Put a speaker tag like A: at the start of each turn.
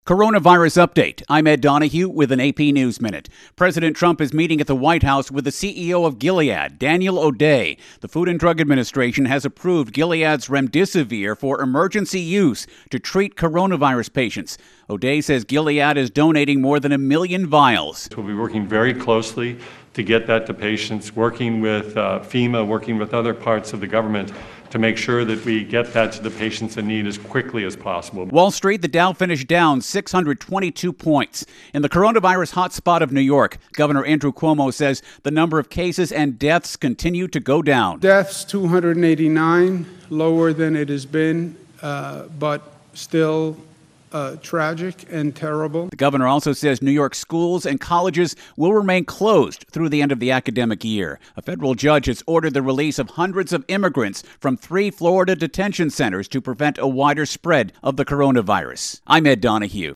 A: Coronavirus update. I'm Ed Donahue with an AP News Minute. President Trump is meeting at the White House with the CEO of Gilead, Daniel O'Day. The Food and Drug Administration has approved Gilead's remdesivir for emergency use to treat coronavirus patients. O'Day says Gilead is donating more than 1 million vials.
B: We'll be working very closely to get that to patients, working with FEMA, working with other parts of the government to make sure that we get that to the patients in need as quickly as possible.
A: Wall Street, the Dow finished down 622 points. In the coronavirus hotspot of New York, Governor Andrew Cuomo says the number of cases and deaths continue to go down.
C: Deaths, 289, lower than it has been, but still tragic and terrible.
A: The governor also says New York schools and colleges will remain closed through the end of the academic year. A federal judge has ordered the release of hundreds of immigrants from 3 Florida detention centers to prevent a wider spread of the coronavirus. I'm Ed Donahue.